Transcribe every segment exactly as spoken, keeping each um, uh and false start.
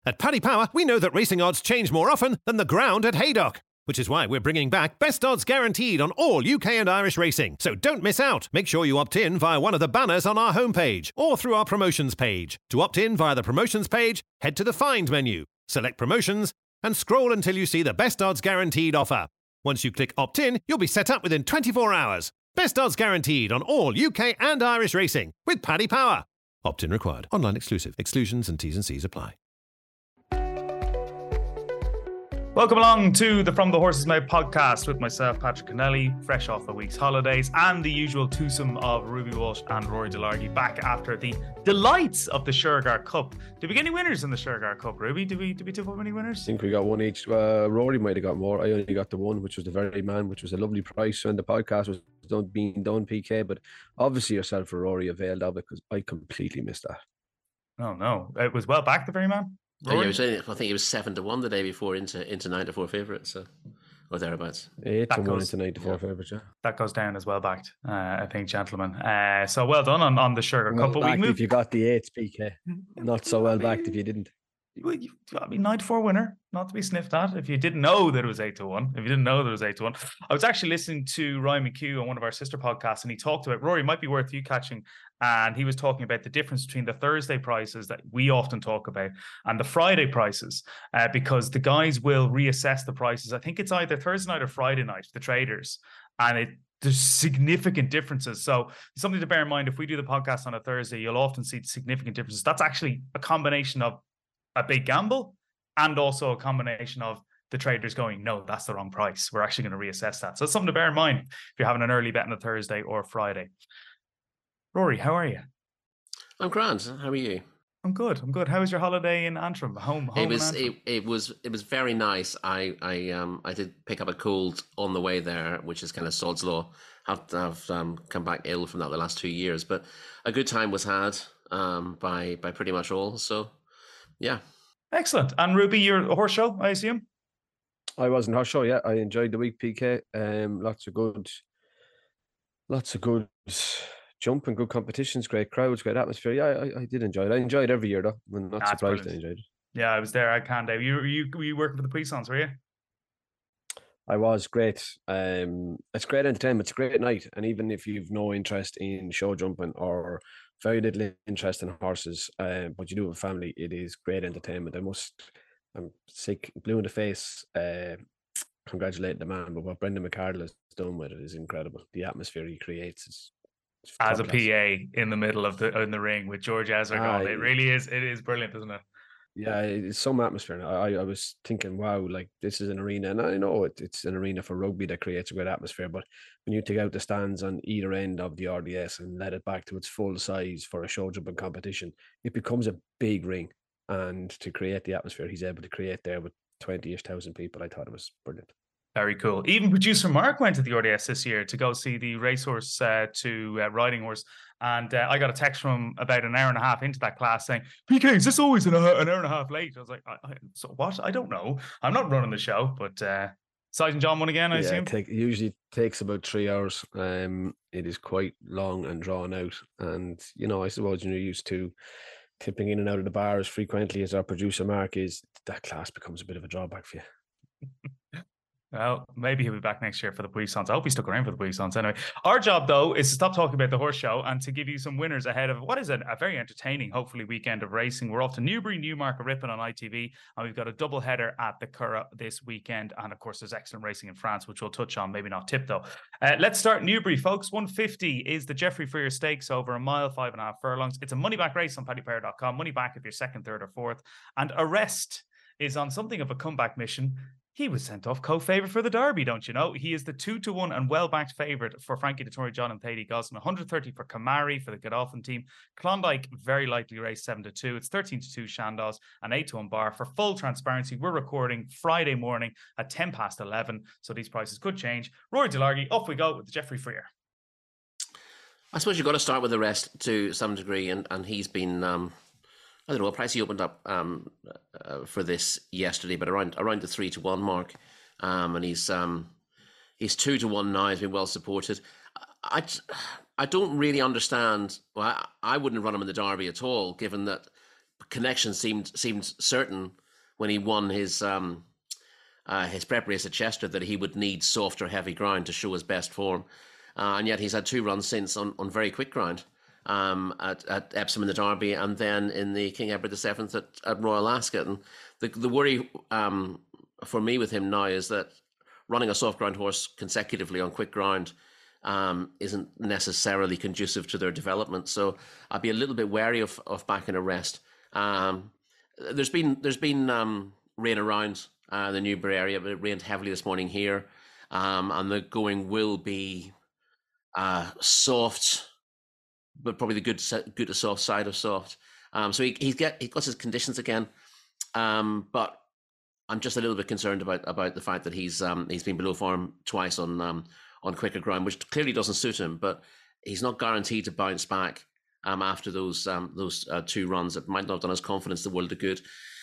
At Paddy Power, we know that racing odds change more often than the ground at Haydock, which is why we're bringing back Best Odds Guaranteed on all U K and Irish racing. So don't miss out. Make sure you opt in via one of the banners on our homepage or through our promotions page. To opt in via the promotions page, head to the Find menu, select Promotions, and scroll until you see the Best Odds Guaranteed offer. Once you click opt in, you'll be set up within twenty-four hours. Best Odds Guaranteed on all U K and Irish racing with Paddy Power. Opt-in required. Online exclusive. Exclusions and T's and C's apply. Welcome along to the From the Horse's Mouth podcast with myself, Patrick Connelly, fresh off a week's holidays, and the usual twosome of Ruby Walsh and Rory Delargy back after the delights of the Shergar Cup. Did we get any winners in the Shergar Cup, Ruby? Did we, did we tip up any winners? I think we got one each. Uh, Rory might have got more. I only got the one, which was the Very Man, which was a lovely price when the podcast was done, being done, P K. But obviously yourself or Rory availed of it because I completely missed that. Oh, no. It was well back, the Very Man? Oh, yeah, it was, I think it was seven to one the day before into into nine to four favourites, so or thereabouts. Eight that to goes, one into nine to four yeah. favourites, yeah. That goes down as well backed, uh, I think, gentlemen. Uh, so well done on, on the Shergar well Cup. But we moved... if you got the eights, P K. Not so well backed if you didn't. Well, you got me nine to four winner, not to be sniffed at. If you didn't know that it was eight to one, if you didn't know that it was eight to one, I was actually listening to Ryan McHugh on one of our sister podcasts, and he talked about Rory. Might be worth you catching, and he was talking about the difference between the Thursday prices that we often talk about and the Friday prices, uh, because the guys will reassess the prices. I think it's either Thursday night or Friday night, the traders, and it. There's significant differences. So something to bear in mind, if we do the podcast on a Thursday, you'll often see significant differences. That's actually a combination of a big gamble and also a combination of the traders going, no, that's the wrong price. We're actually going to reassess that. So it's something to bear in mind if you're having an early bet on a Thursday or Friday. Rory, how are you? I'm grand. How are you? I'm good. I'm good. How was your holiday in Antrim? Home, home It was in Antrim? it, it was it was very nice. I I um I did pick up a cold on the way there, which is kind of sod's law. Have have um, come back ill from that the last two years, but a good time was had um by by pretty much all. So yeah. Excellent. And Ruby, you're a horse show, I assume? I wasn't horse show, yeah. I enjoyed the week, P K. Um, lots of good, lots of good jumping, good competitions, great crowds, great atmosphere. Yeah, I, I did enjoy it. I enjoy it every year, though. I'm not That's surprised brilliant. I enjoyed it. Yeah, I was there. I can't. You were you, were you working for the Puissance, were you? I was great. Um, it's great entertainment. It's a great night. And even if you've no interest in show jumping or very little interest in horses, uh, but you do have a family, it is great entertainment. I must, I'm sick, blue in the face, uh, congratulate the man, but what Brendan McCardle has done with it is incredible. The atmosphere he creates is as a P A in the middle of the in the ring with George Ezra ah, going. It really is. It is brilliant, isn't it? Yeah, it's some atmosphere. I, I was thinking, wow, like this is an arena, and I know it, it's an arena for rugby that creates a great atmosphere. But when you take out the stands on either end of the R D S and let it back to its full size for a show jumping competition, it becomes a big ring. And to create the atmosphere he's able to create there with twenty-ish thousand people, I thought it was brilliant. Very cool. Even producer Mark went to the R D S this year to go see the racehorse uh, to uh, riding horse. And uh, I got a text from him about an hour and a half into that class saying, P K, is this always an hour, an hour and a half late? I was like, I, I, so what? I don't know. I'm not running the show, but uh, Sergeant John won again, I yeah, assume? It, take, it usually takes about three hours. Um, it is quite long and drawn out. And, you know, I suppose you're used to tipping in and out of the bar as frequently as our producer Mark is, that class becomes a bit of a drawback for you. Well, maybe he'll be back next year for the Puissance. I hope he stuck around for the Puissance anyway. Our job, though, is to stop talking about the horse show and to give you some winners ahead of what is a, a very entertaining, hopefully, weekend of racing. We're off to Newbury, Newmarket, Ripon on I T V, and we've got a double header at the Curragh this weekend. And, of course, there's excellent racing in France, which we'll touch on, maybe not tip, though. Uh, let's start Newbury, folks. one fifty is the Geoffrey Freer Stakes over a mile, five and a half furlongs. It's a money-back race on paddy power dot com. Money back if you're second, third, or fourth. And Arrest is on something of a comeback mission. He was sent off co-favourite for the Derby, don't you know? He is the two to one and well-backed favourite for Frankie Dettori, John and Thady Gosden. one hundred thirty for Kamari for the Godolphin team. Klondike, very likely race seven to two. It's thirteen to two Shandos and eight to one Bar. For full transparency, we're recording Friday morning at ten past eleven, so these prices could change. Rory Delargy, off we go with the Geoffrey Freer. I suppose you've got to start with the rest to some degree, and, and he's been... Um... I don't know what price he opened up um, uh, for this yesterday, but around around the three to one mark, um, and he's um, he's two to one now. He's been well supported. I, I don't really understand. Well, I, I wouldn't run him in the Derby at all, given that connection seemed seemed certain when he won his um, uh, his prep race at Chester, that he would need softer, heavy ground to show his best form. Uh, and yet he's had two runs since on, on very quick ground, um, at, at Epsom in the Derby, and then in the King Edward the Seventh at, at Royal Ascot. And the the worry um, for me with him now is that running a soft ground horse consecutively on quick ground um, isn't necessarily conducive to their development. So I'd be a little bit wary of of backing a rest. Um, there's been there's been um, rain around uh, the Newbury area, but it rained heavily this morning here, um, and the going will be uh, soft, but probably the good good to soft side of soft. Um, so he he's get he got his conditions again, um, but I'm just a little bit concerned about about the fact that he's um, he's been below form twice on um, on quicker ground, which clearly doesn't suit him. But he's not guaranteed to bounce back um, after those um, those uh, two runs. It might not have done his confidence the world of good.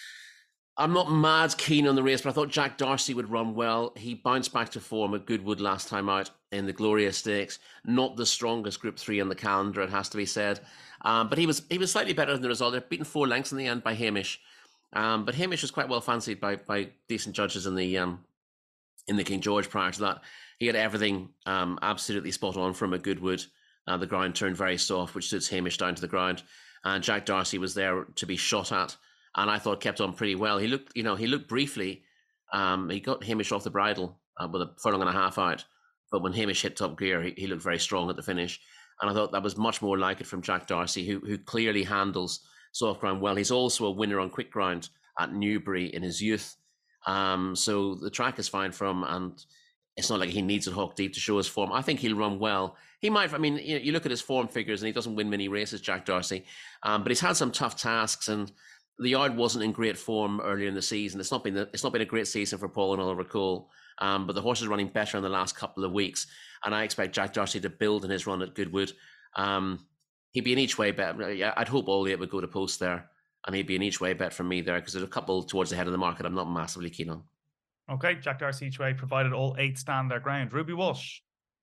I'm not mad keen on the race, but I thought Jack Darcy would run well. He bounced back to form at Goodwood last time out in the Gloria Stakes. Not the strongest Group Three on the calendar, it has to be said, um, but he was he was slightly better than the result. They're beaten four lengths in the end by Hamish, um, but Hamish was quite well fancied by by decent judges in the um, in the King George prior to that. He had everything um, absolutely spot on from a Goodwood. Uh, the ground turned very soft, which suits Hamish down to the ground, and Jack Darcy was there to be shot at. And I thought kept on pretty well. He looked, you know, he looked briefly. Um, he got Hamish off the bridle uh, with a furlong and a half out. But when Hamish hit top gear, he, he looked very strong at the finish. And I thought that was much more like it from Jack Darcy, who who clearly handles soft ground well. He's also a winner on quick ground at Newbury in his youth. Um, so the track is fine for him, and it's not like he needs it hook deep to show his form. I think he'll run well. He might, I mean, you, know, you look at his form figures, and he doesn't win many races, Jack Darcy. Um, but he's had some tough tasks, and the yard wasn't in great form earlier in the season. It's not been the, it's not been a great season for Paul and Oliver Cole, um, but the horse is running better in the last couple of weeks, and I expect Jack Darcy to build in his run at Goodwood. Um, he'd be an each way bet. I'd hope all eight would go to post there, and he'd be an each way bet from me there, because there's a couple towards the head of the market I'm not massively keen on. Okay, Jack Darcy each way, provided all eight stand their ground. Ruby Walsh.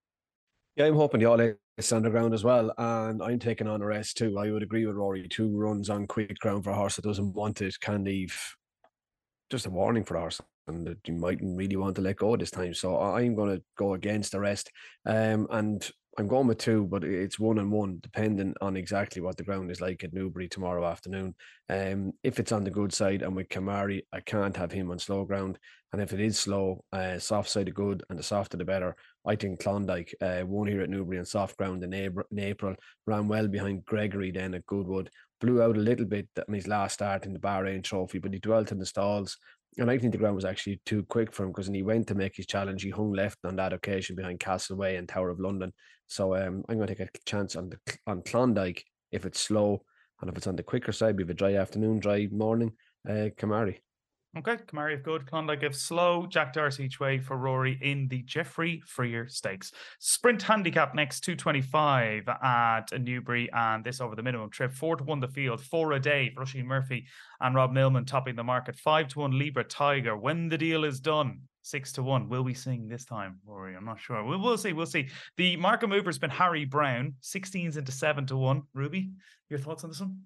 Yeah, I'm hoping the all eight stand their ground as well, and I'm taking on a rest too. I would agree with Rory. Two runs on quick ground for a horse that doesn't want it can leave just a warning for the horse, and that you mightn't really want to let go this time. So I'm going to go against the rest, um, and I'm going with two, but it's one and one, depending on exactly what the ground is like at Newbury tomorrow afternoon. Um, if it's on the good side and with Kamari, I can't have him on slow ground. And if it is slow, uh, soft side of good, and the softer the better. I think Klondike uh, won here at Newbury on soft ground in April, in April, ran well behind Gregory then at Goodwood, blew out a little bit on his last start in the Bahrain Trophy, but he dwelt in the stalls. And I think the ground was actually too quick for him, because when he went to make his challenge, he hung left on that occasion behind Castleway and Tower of London. So um, I'm going to take a chance on the on Klondike if it's slow, and if it's on the quicker side, we have a dry afternoon, dry morning, uh, Kamari. Okay, Kamari if good, Klondike if slow. Jack Darcy each way for Rory in the Jeffrey Freer Stakes. Sprint handicap next, two twenty-five at Newbury, and this over the minimum trip. Four to one the field, four a day for Oisin Murphy and Rob Millman topping the market. Five to one Libra Tiger. When the deal is done, six to one. Will we sing this time, Rory? I'm not sure. We'll, we'll see. We'll see. The market mover has been Harry Brown. sixteens into seven to one. Ruby, your thoughts on this one?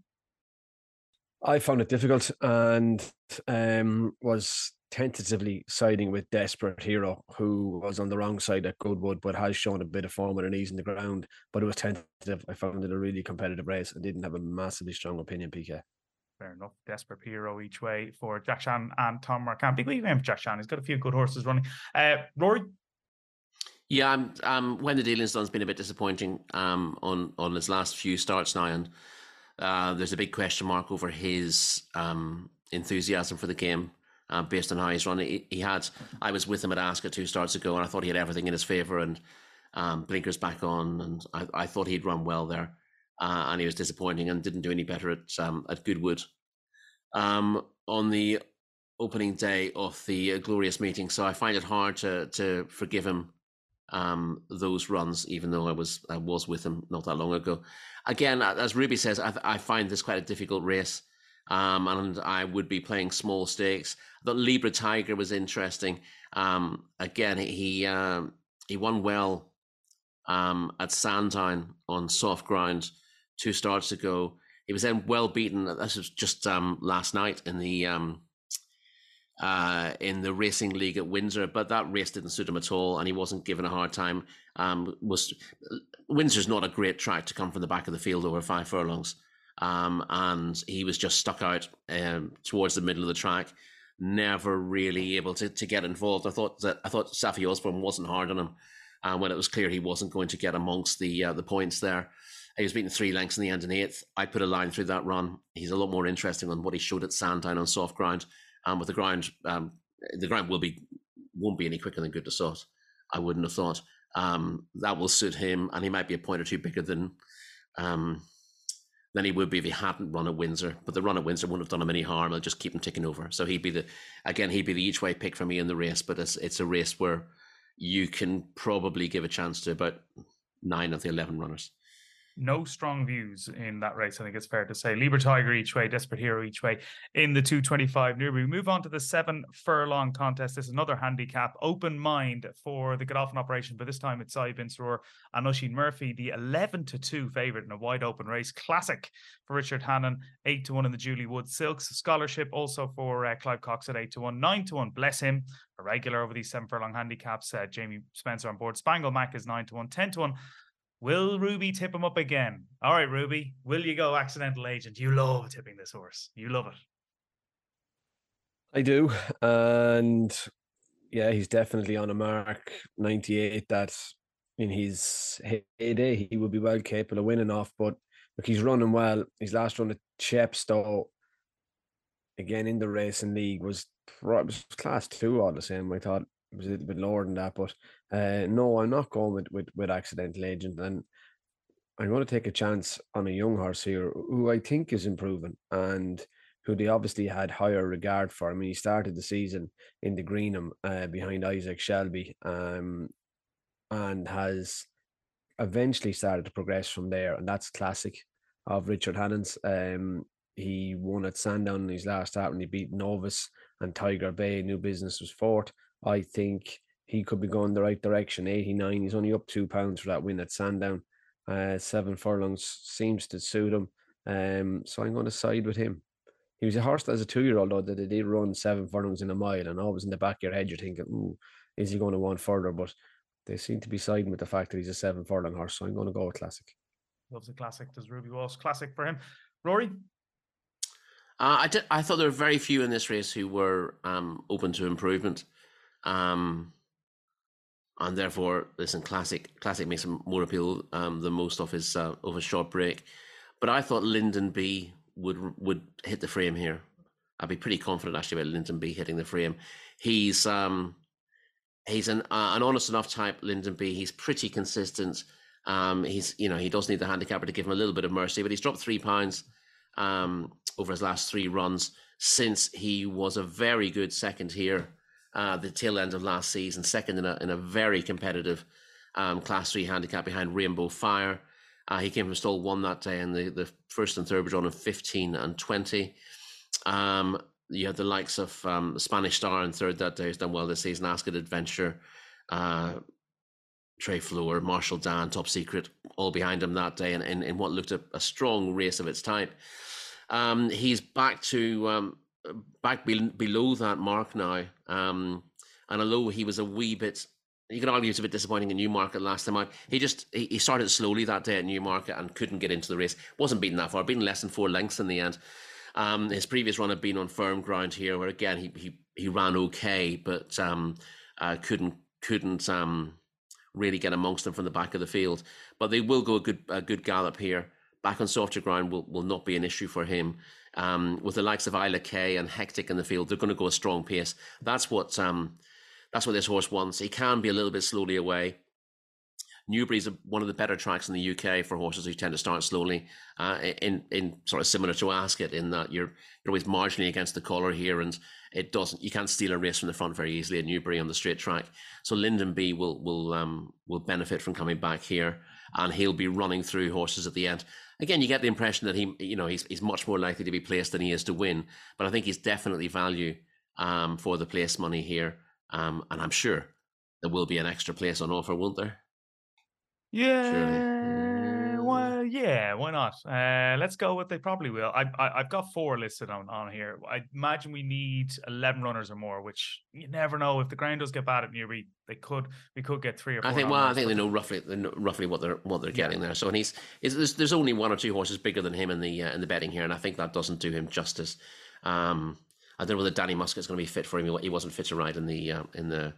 I found it difficult, and um, was tentatively siding with Desperate Hero, who was on the wrong side at Goodwood, but has shown a bit of form with an ease in the ground. But it was tentative. I found it a really competitive race. I didn't have a massively strong opinion, P K. Fair enough. Desperate Hero each way for Jack Shannon and Tom Marquand. Big week for Jack Shannon. He's got a few good horses running. Uh, Rory? Yeah, I'm, um, when the dealing's done, it's been a bit disappointing um, on, on his last few starts now, and Uh, there's a big question mark over his um, enthusiasm for the game uh, based on how he's run. He, he had, I was with him at Ascot two starts ago, and I thought he had everything in his favour, and um, blinkers back on, and I, I thought he'd run well there, uh, and he was disappointing and didn't do any better at um, at Goodwood um, on the opening day of the uh, glorious meeting. So I find it hard to to forgive him um, those runs, even though I was I was with him not that long ago. Again, as Ruby says, I, I find this quite a difficult race, um, and I would be playing small stakes. I thought Libra Tiger was interesting. Um, again, he um, he won well um, at Sandown on soft ground two starts ago. he was then well beaten. This was just um, last night in the um, uh, in the Racing League at Windsor, but that race didn't suit him at all, and he wasn't given a hard time. Um, was Windsor's not a great track to come from the back of the field over five furlongs, um, and he was just stuck out um, towards the middle of the track, never really able to, to get involved. I thought that I thought Saffie Osborne wasn't hard on him, uh, when it was clear he wasn't going to get amongst the uh, the points there. He was beaten three lengths in the end in eighth. I put a line through that run. He's a lot more interesting than what he showed at Sandown on soft ground. Um, with the ground, um, the ground will be won't be any quicker than Good to Sot. I wouldn't have thought. Um, that will suit him, and he might be a point or two bigger than um, than he would be if he hadn't run at Windsor. But the run at Windsor wouldn't have done him any harm. It'll just keep him ticking over. So he'd be the again he'd be the each way pick for me in the race. But it's it's a race where you can probably give a chance to about nine of the eleven runners. No strong views in that race, I think it's fair to say. Lieber Tiger each way, Desperate Hero each way in the two twenty-five Newbury. We move on to the seven furlong contest. This is another handicap. Open mind for the Godolphin operation, but this time it's Saeed Bin Suroor and Oisin Murphy, the eleven to two favourite in a wide open race. Classic for Richard Hannon, eight to one in the Julie Wood Silks. Scholarship also for uh, Clive Cox at eight to one. nine to one, bless him, a regular over these seven furlong handicaps. Uh, Jamie Spencer on board. Spangle Mac is nine to one. ten to one. Will Ruby tip him up again? All right, Ruby, will you go Accidental Agent? You love tipping this horse. You love it. I do. And yeah, he's definitely on a mark. ninety-eight, that in his heyday, he would be well capable of winning off. But look, he's running well. His last run at Chepstow, again in the Racing League, was, was class two all the same. I thought it was a little bit lower than that, but uh, no, I'm not going with, with, with Accidental Agent, and I'm going to take a chance on a young horse here who I think is improving and who they obviously had higher regard for. I mean, he started the season in the Greenham uh, behind Isaac Shelby, um, and has eventually started to progress from there, and that's classic of Richard Hannon's. Um, he won at Sandown in his last start when he beat Novus, and Tiger Bay, New Business, was fourth. I think he could be going the right direction. eighty-nine, he's only up two pounds for that win at Sandown. Uh, seven furlongs seems to suit him. Um, so I'm going to side with him. He was a horse as a two-year-old, though, that they did run seven furlongs in a mile, and always in the back of your head you're thinking, ooh, is he going to want further? But they seem to be siding with the fact that he's a seven furlong horse, so I'm going to go with Classic. Loves a Classic, does Ruby Walsh. Classic for him. Rory? Uh, I did. I thought there were very few in this race who were um, open to improvement. Um, and therefore, listen, Classic Classic makes him more appeal um, than most of his uh, of his short break. But I thought Lyndon B would would hit the frame here. I'd be pretty confident actually about Lyndon B hitting the frame. He's um, he's an uh, an honest enough type, Lyndon B. He's pretty consistent. Um, he's you know he does need the handicapper to give him a little bit of mercy, but he's dropped three pounds um, over his last three runs since he was a very good second here. Uh, the tail end of last season, second in a in a very competitive um, Class three handicap behind Rainbow Fire. Uh, he came from stall one that day, and the, the first and third were drawn of fifteen and twenty. Um, you had the likes of um, Spanish Star in third that day, who's done well this season, Ask It Adventure, uh, Trey Floor, Marshall Dan, Top Secret, all behind him that day, and in, in what looked a, a strong race of its type. Um, he's back to... Um, back be- below that mark now, um, and although he was a wee bit, you could argue it's a bit disappointing in Newmarket last time out, he just he, he started slowly that day at Newmarket and couldn't get into the race. Wasn't beaten that far, beaten less than four lengths in the end. Um, his previous run had been on firm ground here, where again he he, he ran okay, but um, uh, couldn't couldn't um, really get amongst them from the back of the field. But they will go a good a good gallop here. Back on softer ground will, will not be an issue for him. Um, with the likes of Isla Kay and Hectic in the field, they're going to go a strong pace. That's what um, that's what this horse wants. He can be a little bit slowly away. Newbury's one of the better tracks in the U K for horses who tend to start slowly. Uh, in in sort of similar to Ascot, in that you're you're always marginally against the collar here, and it doesn't you can't steal a race from the front very easily at Newbury on the straight track. So Lyndon B will will um, will benefit from coming back here, and he'll be running through horses at the end. Again, you get the impression that he, you know, he's he's much more likely to be placed than he is to win. But I think he's definitely value um, for the place money here, um, and I'm sure there will be an extra place on offer, won't there? Yeah, well, yeah, why not? Uh, let's go with they probably will. I, I I've got four listed on, on here. I imagine we need eleven runners or more, which you never know. If the ground does get bad at Newbury, they could we could get three or four. I think. Well, I think but they know roughly they know roughly what they're what they're getting Yeah. there. So and he's is there's, there's only one or two horses bigger than him in the uh, in the betting here, and I think that doesn't do him justice. Um, I don't know whether Danny Muscat's going to be fit for him. He wasn't fit to ride in the uh, in the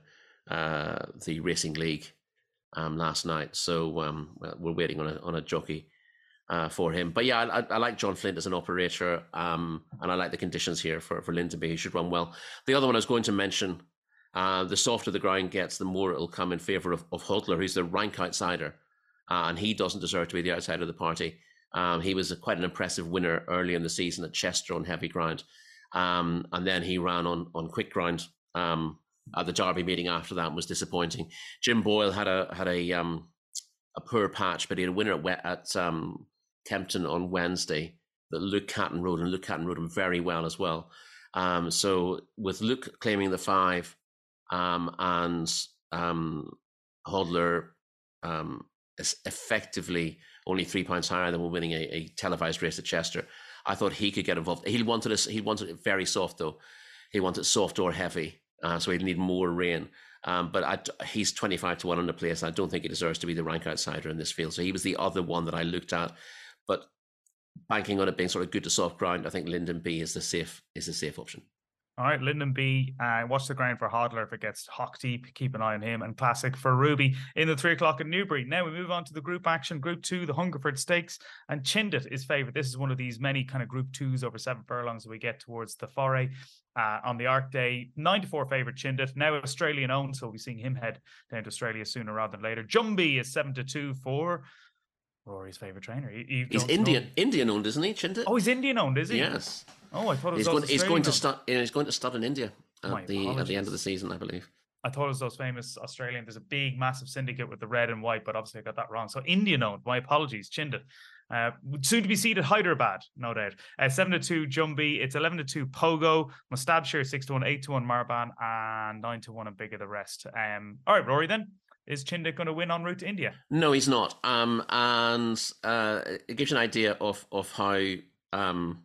uh, the racing league um, last night. So um, well, we're waiting on a on a jockey uh, for him. But yeah, I, I like John Flint as an operator, um, and I like the conditions here for for Lindenby. He should run well. The other one I was going to mention, uh, the softer the ground gets, the more it'll come in favour of, of Hodler, who's the rank outsider, uh, and he doesn't deserve to be the outsider of the party. Um, he was a, quite an impressive winner early in the season at Chester on heavy ground. Um, and then he ran on on quick ground um, at the Derby meeting after that and was disappointing. Jim Boyle had a had a um, a poor patch, but he had a winner at, at um, Kempton on Wednesday that Luke Catton rode, and Luke Catton rode him very well as well. Um, so with Luke claiming the five um, and um, Hodler um, is effectively only three points higher than we're winning a, a televised race at Chester, I thought he could get involved. He wanted us. He wanted it very soft, though. He wanted soft or heavy, uh, so he'd need more rain. Um, but I, he's twenty-five to one under place. I don't think he deserves to be the rank outsider in this field. So he was the other one that I looked at. But banking on it being sort of good to soft ground, I think Lindenby is the safe is the safe option. All right, Lindenby, uh, watch the ground for Hodler if it gets hock deep. Keep an eye on him. And Classic for Ruby in the three o'clock at Newbury. Now we move on to the group action. Group two, the Hungerford Stakes. And Chindit is favourite. This is one of these many kind of group twos over seven furlongs that we get towards the foray uh, on the Arc Day. nine to four favourite Chindit. Now Australian owned, so we'll be seeing him head down to Australia sooner rather than later. Jumbie is seven to two for Rory's favourite trainer. You, you he's Indian know. Indian owned, isn't he, Chindit? Oh, he's Indian owned, is he? Yes. Oh, I thought it was he's going, he's going to owned. start. He's going to start in India at My the apologies. at the end of the season, I believe. I thought it was those famous Australian. There's a big, massive syndicate with the red and white, but obviously I got that wrong. So Indian owned. My apologies, Chindit. Uh, soon to be seated Hyderabad, no doubt. Uh, seven to two Jumbie. It's eleven to two Pogo. Mustabshir six to one, eight to one Marban, and nine to one and bigger the rest. Um, all right, Rory. Then is Chindit going to win en route to India? No, he's not. Um, and uh, it gives you an idea of of how um.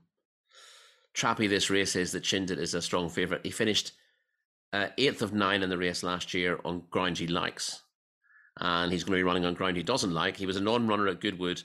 trappy this race is. That Chindit is a strong favourite. He finished uh, eighth of nine in the race last year on ground he likes, and he's going to be running on ground he doesn't like. He was a non-runner at Goodwood,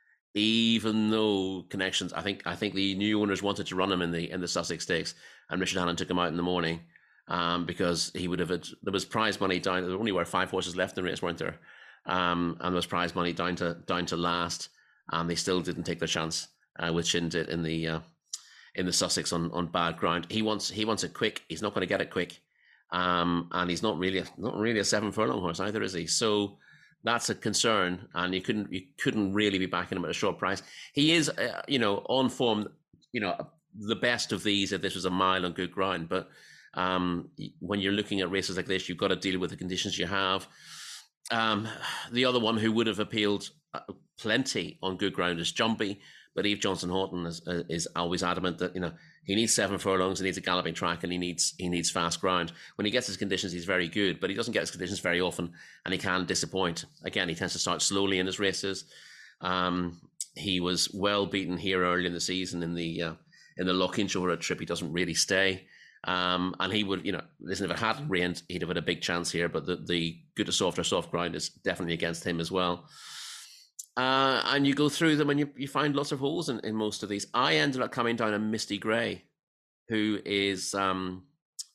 even though connections. I think I think the new owners wanted to run him in the in the Sussex Stakes, and Richard Hannon took him out in the morning um, because he would have. Had, there was prize money down. There only were five horses left in the race, weren't there? Um, and there was prize money down to down to last, and they still didn't take their chance uh, with Chindit in the. Uh, in the Sussex on, on bad ground. He wants he wants it quick. He's not going to get it quick. Um, and he's not really a, not really a seven furlong horse either, is he? So that's a concern, and you couldn't you couldn't really be backing him at a short price. He is, uh, you know, on form, you know, the best of these if this was a mile on good ground. But um, when you're looking at races like this, you've got to deal with the conditions you have. Um, the other one who would have appealed plenty on good ground is Jumbie. But Eve Johnson Horton is is always adamant that, you know, he needs seven furlongs, he needs a galloping track, and he needs he needs fast ground. When he gets his conditions, he's very good, but he doesn't get his conditions very often, and he can disappoint. Again, he tends to start slowly in his races. Um, he was well beaten here early in the season in the uh, in the Loch-Inchore trip. He doesn't really stay, um, and he would, you know, listen, if it hadn't rained, he'd have had a big chance here. But the the good to soft or soft ground is definitely against him as well. Uh, and you go through them and you, you find lots of holes in, in most of these. I ended up coming down a Misty Grey, who is um,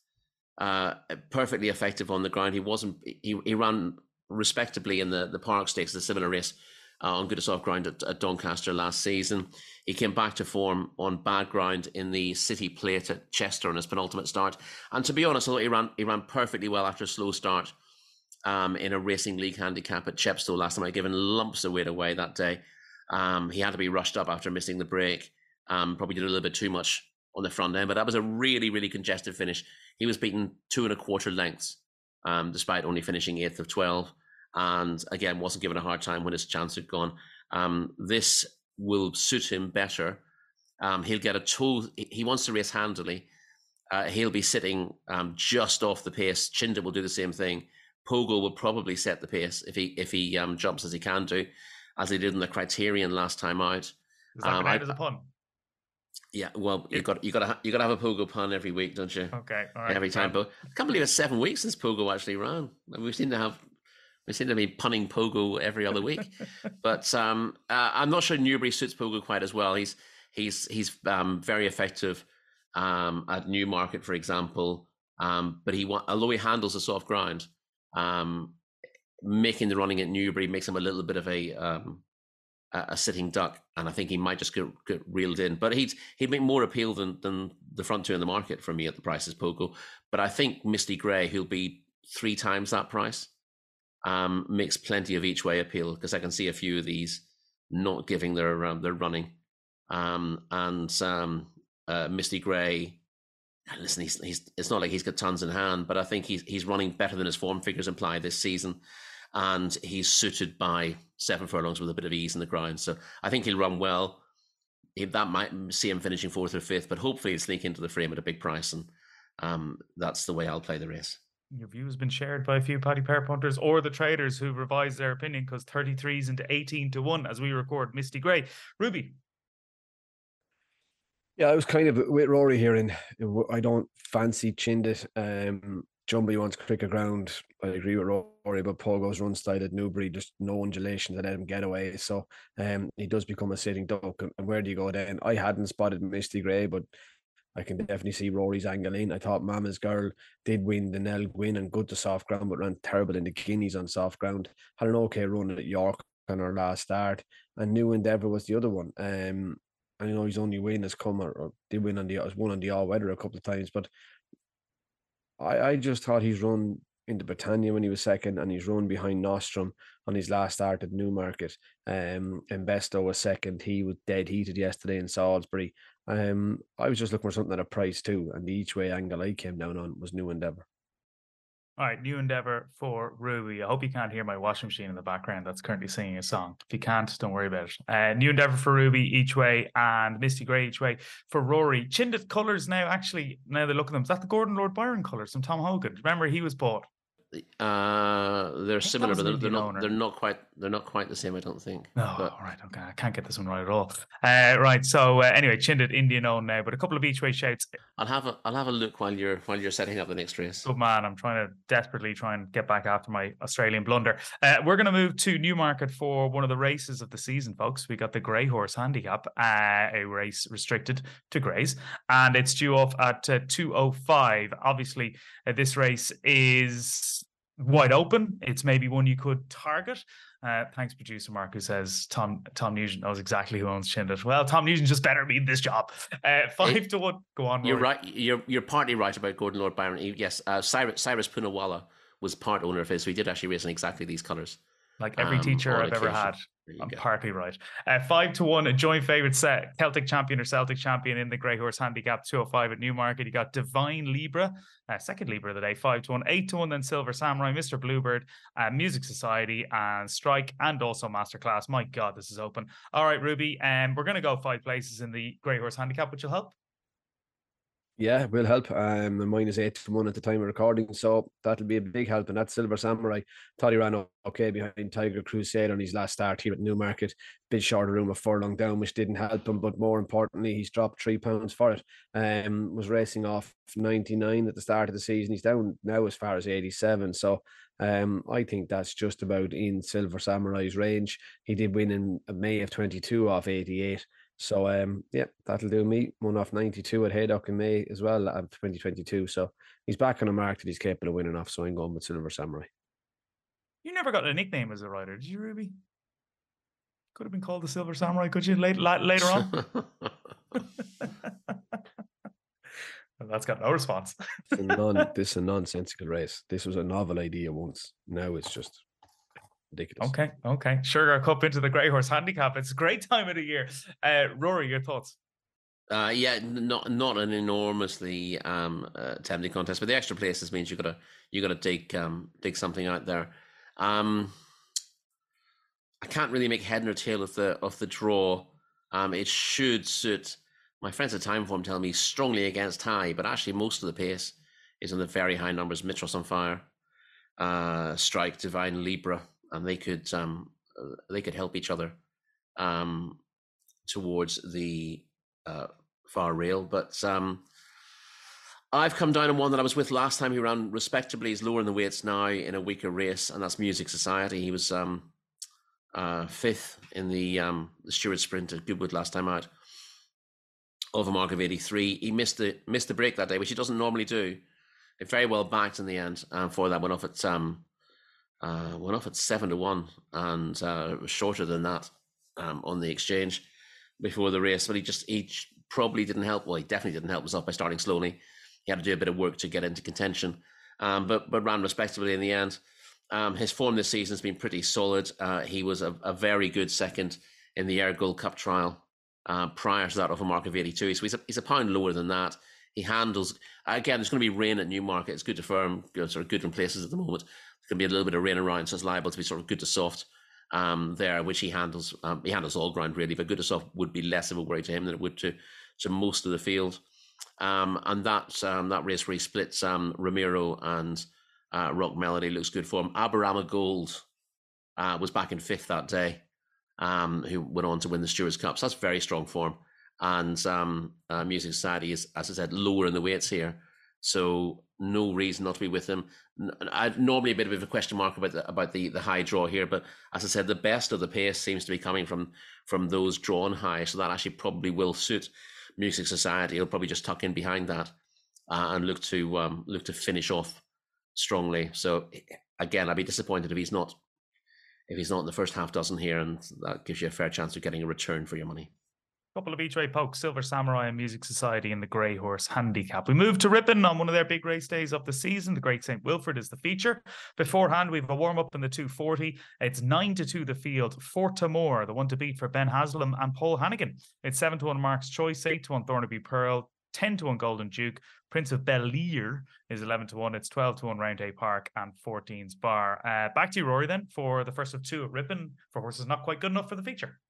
uh, perfectly effective on the ground. He wasn't. He, he ran respectably in the, the Park Stakes, the similar race uh, on good to soft ground at, at Doncaster last season. He came back to form on bad ground in the City Plate at Chester on his penultimate start. And to be honest, although he ran he ran perfectly well after a slow start. Um, in a racing league handicap at Chepstow last time, I'd given lumps of weight away that day. Um, he had to be rushed up after missing the break. Um, probably did a little bit too much on the front end, but that was a really, really congested finish. He was beaten two and a quarter lengths, um, despite only finishing eighth of twelve. And again, wasn't given a hard time when his chance had gone. Um, this will suit him better. Um, he'll get a toe. He wants to race handily. Uh, he'll be sitting um, just off the pace. Chindit will do the same thing. Pogo will probably set the pace if he if he um, jumps as he can do. as they did in the Criterion last time out. Is that Um, meant I, as a pun? yeah, well, you got you got to you got to have a Pogo pun every week, don't you? Okay, all right. Every time, but I can't believe it's seven weeks since Pogo actually ran. We seem to have we seem to be punning Pogo every other week. But um, uh, I'm not sure Newbury suits Pogo quite as well. He's he's he's um, very effective um, at Newmarket, for example. Um, but he although he handles the soft ground, um, making the running at Newbury makes him a little bit of a um, a sitting duck, and I think he might just get, get reeled in. But he'd he'd make more appeal than than the front two in the market for me at the prices Pogo. But I think Misty Grey, who'll be three times that price, um, makes plenty of each way appeal, because I can see a few of these not giving their um, their running. Um, and um, uh, Misty Grey, listen, he's he's it's not like he's got tons in hand, but I think he's he's running better than his form figures imply this season. And he's suited by seven furlongs with a bit of ease in the ground. So I think he'll run well. That might see him finishing fourth or fifth, but hopefully he'll sneak into the frame at a big price. And um, that's the way I'll play the race. Your view has been shared by a few Paddy Power punters or the traders who revised their opinion, because thirty-threes into eighteen to one as we record Misty Grey. Ruby. Yeah, I was kind of with Rory here, and I don't fancy Chindit. Um, Jumbo wants quicker ground. I agree with Rory about Pogo's run style at Newbury. Just no undulation to let him get away. So um, he does become a sitting duck. And where do you go then? I hadn't spotted Misty Grey, but I can definitely see Rory's angle in. I thought Mama's Girl did win the Nell Gwyn and good to soft ground, but ran terrible in the Guineas on soft ground. Had an okay run at York on her last start. And New Endeavour was the other one. Um, I know his only win has come, or, or did win on the, was won on the all weather a couple of times, but I, I just thought he's run into Britannia when he was second, and he's run behind Nostrum on his last start at Newmarket. Um, and Besto was second. He was dead heated yesterday in Salisbury. Um, I was just looking for something at a price too, and the each way angle I came down on was New Endeavour. All right, New Endeavour for Ruby. I hope you can't hear my washing machine in the background that's currently singing a song. If you can't, don't worry about it. Uh, New Endeavour for Ruby each way, and Misty Grey each way for Rory. Chindit colours now, actually, now they look at them. Is that the Gordon Lord Byron colours from Tom Hogan? Remember, he was bought. Uh, they're similar, but they're, they're not. owner. They're not quite. They're not quite the same, I don't think. No, but... all right, okay. I can't get this one right at all. Uh, right, so uh, anyway, Chindit Indian owned now, but a couple of each way shouts. I'll have a. I'll have a look while you're while you're setting up the next race. Good man. I'm trying to desperately try and get back after my Australian blunder. Uh, we're going to move to Newmarket for one of the races of the season, folks. We got the Grey Horse Handicap, uh, a race restricted to greys, and it's due off at uh, two oh five. Obviously, uh, this race is wide open. It's maybe one you could target. Uh, thanks, producer Mark, who says Tom Tom Nugent knows exactly who owns Chindit. Well, Tom Nugent just better be in this job. Uh, five it, to one. Go on. You're Rory. right. You're you're partly right about Gordon Lord Byron. Yes, uh, Cyrus, Cyrus Poonawalla was part owner of his, so he did actually race in exactly these colours. Like every um, teacher I've occasion. ever had. I'm go. partly right. Uh, five to one, a joint favourite set. Celtic champion or Celtic champion in the Grey Horse Handicap, two oh five at Newmarket. You got Divine Libra, uh, second Libra of the day, five to one. Eight to one, then Silver Samurai, Mister Bluebird, uh, Music Society, and Strike, and also Masterclass. My God, this is open. All right, Ruby, um, we're going to go five places in the Grey Horse Handicap, which will help. Yeah, will help. Um, and mine is eight to one at the time of recording, so that'll be a big help. And that Silver Samurai, thought he ran okay behind Tiger Crusade on his last start here at Newmarket. Bit shorter room, a furlong down, which didn't help him. But more importantly, he's dropped three pounds for it. Um, was racing off ninety-nine at the start of the season. He's down now as far as eighty-seven. So um, I think that's just about in Silver Samurai's range. He did win in May of twenty-two off eighty-eight. So, um, yeah, that'll do me. One off ninety-two at Haydock in May as well of twenty twenty-two. So he's back on a mark that he's capable of winning off. So I'm going with Silver Samurai. You never got a nickname as a rider, did you, Ruby? Could have been called the Silver Samurai, could you, later, later on? Well, that's got no response. It's a non, this is a nonsensical race. This was a novel idea once. Now it's just ridiculous. Okay, okay. Sugar Cup into the Grey Horse Handicap. It's a great time of the year. Uh, Rory, your thoughts? Uh, yeah, not not an enormously um, uh, tempting contest, but the extra places means you gotta you gotta dig um, dig something out there. Um, I can't really make head nor tail of the of the draw. Um, it should suit my friends at Timeform tell me strongly against high, but actually most of the pace is on the very high numbers. Mitros on Fire, uh, Strike, Divine Libra. And they could um, they could help each other um, towards the uh, far rail. But um, I've come down on one that I was with last time. He ran respectably. He's lower in the weights now in a weaker race, and that's Music Society. He was um, uh, fifth in the, um, the Stewart Sprint at Goodwood last time out, of a mark of eighty-three. He missed the missed the break that day, which he doesn't normally do. It very well backed in the end. Um, for that, went off at um, uh, went off at seven to one, and uh, was shorter than that um, on the exchange before the race. But he just he probably didn't help. Well, he definitely didn't help himself by starting slowly. He had to do a bit of work to get into contention, um, but but ran respectably in the end. Um, his form this season has been pretty solid. Uh, he was a, a very good second in the Air Gold Cup trial uh, prior to that, of a mark of eighty-two. So he's a, he's a pound lower than that. He handles, again, there's going to be rain at Newmarket. It's good to firm, sort of good in places at the moment. There's going to be a little bit of rain around, so it's liable to be sort of good to soft um, there, which he handles. Um, he handles all ground really, but good to soft would be less of a worry to him than it would to, to most of the field. Um, and that um, that race where he splits um, Ramiro and uh, Rock Melody looks good for him. Aberama Gold uh, was back in fifth that day, um, who went on to win the Stewards Cup. So that's very strong form. And um, uh, Music Society is, as I said, lower in the weights here. So no reason not to be with him. I normally a bit of a question mark about the, about the, the high draw here, but as I said, the best of the pace seems to be coming from, from those drawn high. So that actually probably will suit Music Society. He'll probably just tuck in behind that uh, and look to um, look to finish off strongly. So again, I'd be disappointed if he's not if he's not in the first half dozen here, and that gives you a fair chance of getting a return for your money. Couple of each way pokes, Silver Samurai and Music Society in the Grey Horse Handicap. We move to Ripon on one of their big race days of the season. The Great Saint Wilfred is the feature. Beforehand, we have a warm-up in the two forty. It's nine to two the field. Fortamore, the one to beat for Ben Haslam and Paul Hannigan. It's seven to one Mark's Choice, eight to one Thornaby Pearl, ten to one Golden Duke. Prince of Bel-Lear is eleven to one. It's twelve to one Roundhay Park and fourteen's Bar. Uh, back to you, Rory, then, for the first of two at Ripon for horses not quite good enough for the feature.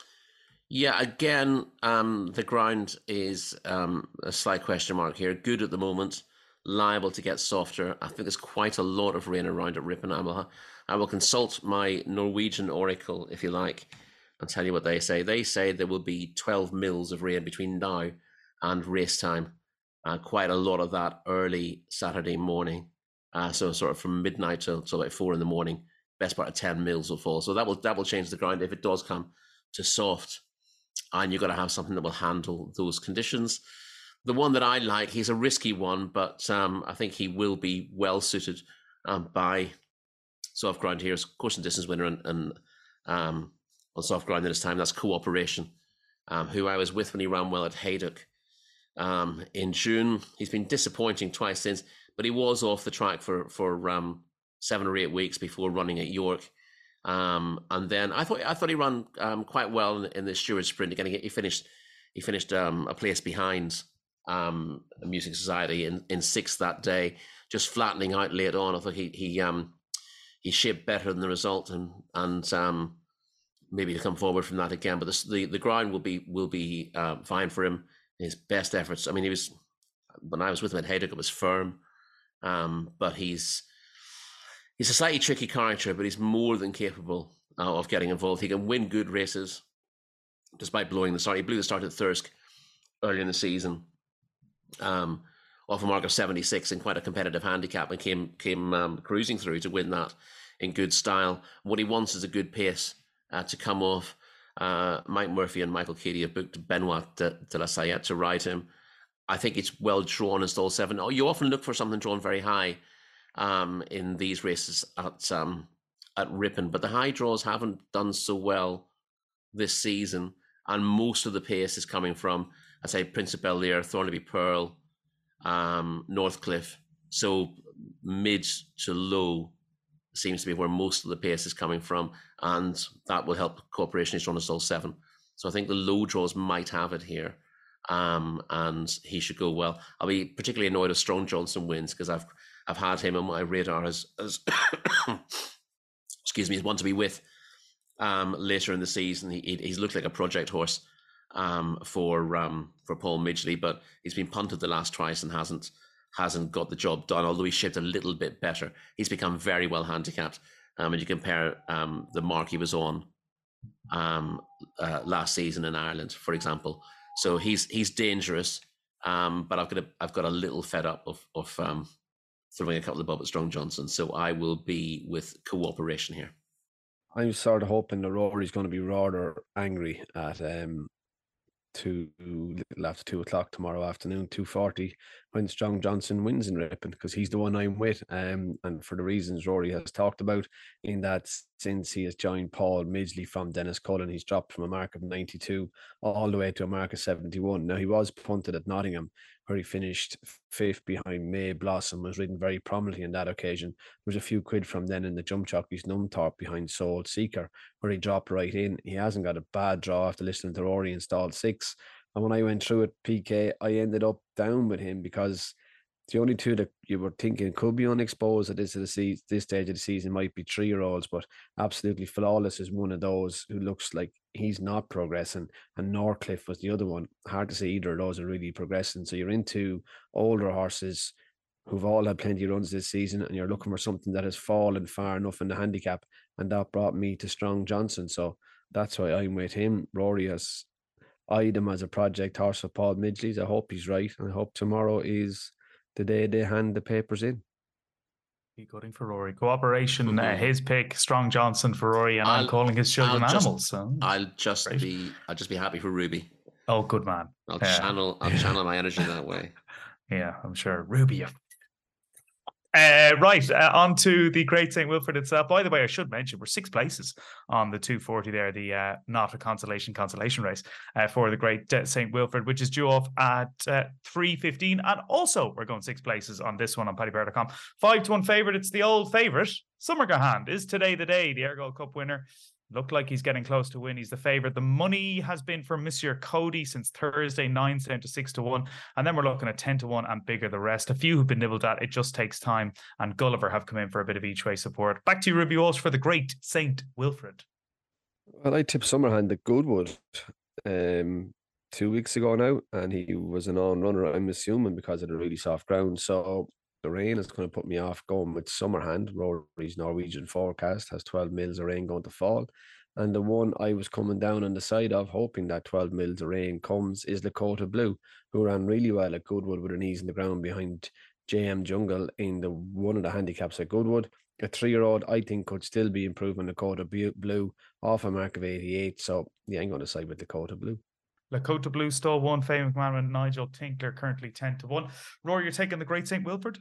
Yeah, again, um, the ground is um, a slight question mark here. Good at the moment, liable to get softer. I think there's quite a lot of rain around at Ripon. I will, I will consult my Norwegian oracle, if you like, and tell you what they say. They say there will be twelve mils of rain between now and race time. Uh, quite a lot of that early Saturday morning. Uh, so sort of from midnight till, till about four in the morning, best part of ten mils will fall. So that will that will change the ground if it does come to soft. And you've got to have something that will handle those conditions. The one that I like, he's a risky one, but um, I think he will be well suited um, by soft ground here. Of course, and distance winner and, and um, on soft ground at this time, that's Cooperation, um, who I was with when he ran well at Haydock um, in June. He's been disappointing twice since, but he was off the track for for um, seven or eight weeks before running at York. Um, and then I thought I thought he ran um, quite well in, in the Stewart Sprint. Again, he finished he finished um, a place behind um, Music Society in, in sixth that day, just flattening out late on. I thought he he um, he shaped better than the result, and and um, maybe to come forward from that again. But the the, the ground will be will be uh, fine for him. His best efforts. I mean, he was when I was with him at Haydock, it was firm, um, but he's. He's a slightly tricky character, but he's more than capable uh, of getting involved. He can win good races despite blowing the start. He blew the start at Thirsk early in the season, um, off a mark of seventy-six in quite a competitive handicap, and came came um, cruising through to win that in good style. What he wants is a good pace uh, to come off. Uh, Mike Murphy and Michael Cady have booked Benoit de, de la Sayette to ride him. I think it's well drawn in stall seven. Oh, you often look for something drawn very high um in these races at um at Ripon, but the high draws haven't done so well this season, and most of the pace is coming from, I say, Prince of Bel-Lear, Thornaby Pearl, um Northcliffe. So mid to low seems to be where most of the pace is coming from, and that will help Cooperation. He's drawn a stall seven, so I think the low draws might have it here, um and he should go well. I'll be particularly annoyed if Strong Johnson wins, because I've I've had him on my radar as, as excuse me, as one to be with um, later in the season. He, he's looked like a project horse um, for um, for Paul Midgley, but he's been punted the last twice and hasn't hasn't got the job done. Although he's shaped a little bit better, he's become very well handicapped Um, and you compare um, the mark he was on um, uh, last season in Ireland, for example. So he's he's dangerous, um, but I've got a, I've got a little fed up of of um, throwing a couple of bob at Strong Johnson. So I will be with Cooperation here. I'm sort of hoping that Rory's going to be rather angry at um, two little after two o'clock tomorrow afternoon, two forty, when Strong Johnson wins in Ripon, because he's the one I'm with, um, and for the reasons Rory has talked about, in that since he has joined Paul Midgley from Dennis Cullen, he's dropped from a mark of ninety-two all the way to a mark of seventy-one. Now, he was punted at Nottingham, where he finished fifth behind May Blossom, was ridden very prominently on that occasion. There was a few quid from then in the jump jockeys Numthorpe behind Soul Seeker, where he dropped right in. He hasn't got a bad draw after listening to Rory installed six. And when I went through it, P K, I ended up down with him, because the only two that you were thinking could be unexposed at this, of the se- this stage of the season might be three-year-olds, but Absolutely Flawless is one of those who looks like he's not progressing, and Norcliffe was the other one. Hard to say either of those are really progressing. So you're into older horses who've all had plenty of runs this season, and you're looking for something that has fallen far enough in the handicap, and that brought me to Strong Johnson. So that's why I'm with him. Rory has eyed him as a project horse for Paul Midgley's. I hope he's right, and I hope tomorrow is the day they hand the papers in. Be gutting for Rory. Cooperation, Mm-hmm. uh, his pick, Strong Johnson for Rory, and I'll, I'm calling his children I'll animals. Just, so. I'll just Great. be, I'll just be happy for Ruby. Oh, good man. I'll yeah. channel, I'll channel my energy that way. Yeah, I'm sure. Ruby, you Uh, right, uh, on to the Great Saint Wilfred itself. By the way, I should mention we're six places on the two forty there, the uh, not a consolation consolation race uh, for the Great uh, Saint Wilfred, which is due off at uh, three fifteen. And also, we're going six places on this one on paddy power dot com. Five to one favourite. It's the old favourite. Summergahand is today the day. The Ergo Cup winner. Looked like he's getting close to win. He's the favourite. The money has been for Monsieur Cody since Thursday, nine down to six to one. And then we're looking at ten to one and bigger the rest. A few have been nibbled at. It just takes time. And Gulliver have come in for a bit of each way support. Back to you, Ruby Walsh, for the Great Saint Wilfred. Well, I tipped Summerhand at Goodwood um, two weeks ago now, and he was an on-runner, I'm assuming, because of the really soft ground. So the rain is going to put me off going with Summerhand. Rory's Norwegian forecast has twelve mils of rain going to fall. And the one I was coming down on the side of, hoping that twelve mils of rain comes, is Lakota Blue, who ran really well at Goodwood with her knees in the ground behind J M Jungle in the one of the handicaps at Goodwood. A three-year-old, I think, could still be improving Lakota Blue off a mark of eighty-eight. So, yeah, I'm going to side with Lakota Blue. Lakota Blue stole one, famous man Nigel Tinkler, currently ten to one. Rory, you're taking the Great Saint Wilfred?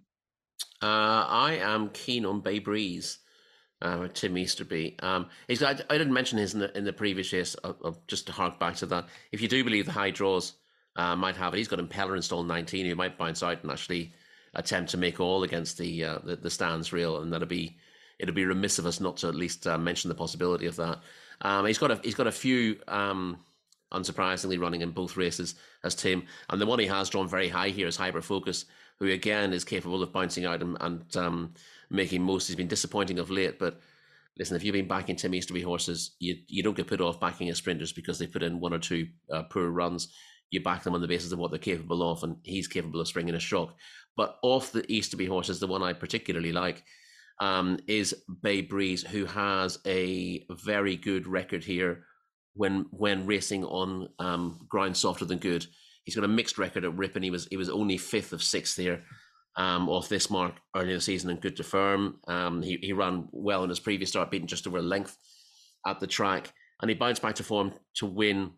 Uh, I am keen on Bay Breeze, uh, with Tim Easterby. Um, he's got, I didn't mention his in the, in the previous race, uh, uh, just to hark back to that. If you do believe the high draws uh, might have it, he's got Impeller installed nineteen. He might bounce out and actually attempt to make all against the uh, the, the stands real, and that'll be it'll be remiss of us not to at least uh, mention the possibility of that. Um, he's got a he's got a few. Um, unsurprisingly running in both races as Tim, and the one he has drawn very high here is Hyper Focus, who again is capable of bouncing out and, and um, making most. He's been disappointing of late, but listen, if you've been backing Tim Easterby horses, you you don't get put off backing his sprinters because they put in one or two uh, poor runs. You back them on the basis of what they're capable of, and he's capable of springing a shock. But off the Easterby horses, the one I particularly like um, is Bay Breeze, who has a very good record here when when racing on um, ground softer than good. He's got a mixed record at Ripon. He was he was only fifth of sixth here um, off this mark earlier in the season and good to firm. Um, he, he ran well in his previous start, beating just over a length at the track. And he bounced back to form to win,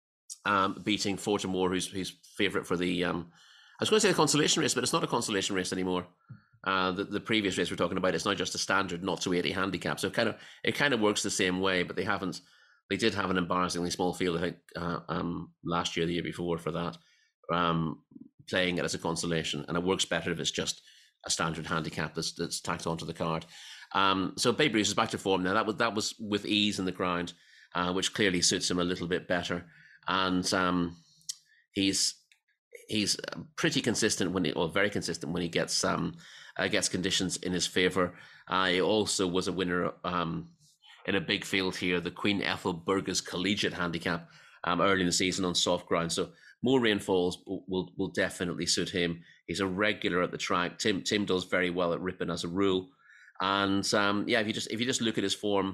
um, beating Fortimore, who's, who's favourite for the... Um, I was going to say the consolation race, but it's not a consolation race anymore. Uh, the, the previous race we're talking about, it's not just a standard not to eighty handicap. So it kind of, it kind of works the same way, but they haven't... They did have an embarrassingly small field, I think, uh, um, last year, the year before for that, um, playing it as a consolation. And it works better if it's just a standard handicap that's, that's tacked onto the card. Um, so Bay Breeze is back to form now. That was that was with ease in the ground, uh, which clearly suits him a little bit better. And um, he's he's pretty consistent when he, or very consistent when he gets um, uh, gets conditions in his favour. Uh, he also was a winner. Um, in a big field here, the Queen Ethel Burgess Collegiate Handicap um, early in the season on soft ground. So more rainfalls will, will will definitely suit him. He's a regular at the track. Tim Tim does very well at Ripon as a rule. And um, yeah, if you just if you just look at his form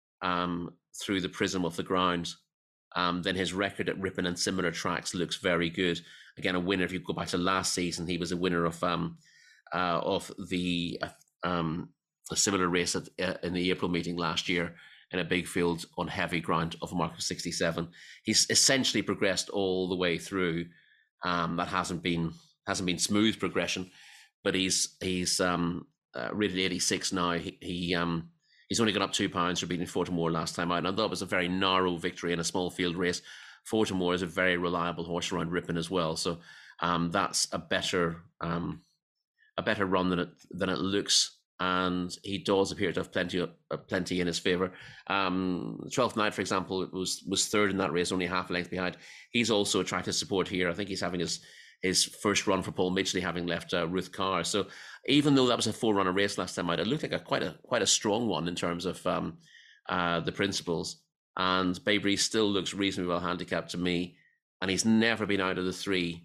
um, through the prism of the ground, um, then his record at Ripon and similar tracks looks very good. Again, a winner. If you go back to last season, he was a winner of um, uh, of the uh, um, a similar race at, uh, in the April meeting last year in a big field on heavy ground of a mark of sixty-seven. He's essentially progressed all the way through. Um, that hasn't been hasn't been smooth progression, but he's he's um, uh, rated eighty-six now. He, he um, he's only gone up two pounds for beating Fortimore last time out. And I thought it was a very narrow victory in a small field race. Fortimore is a very reliable horse around Ripon as well, so um, that's a better um, a better run than it than it looks. And he does appear to have plenty of, uh, plenty in his favour. Um, twelfth Night, for example, was was third in that race, only half a length behind. He's also attracted support here. I think he's having his his first run for Paul Midgley, having left uh, Ruth Carr. So even though that was a four-runner race last time out, it looked like a quite a quite a strong one in terms of um, uh, the principles. And Bay Breeze still looks reasonably well handicapped to me, and he's never been out of the three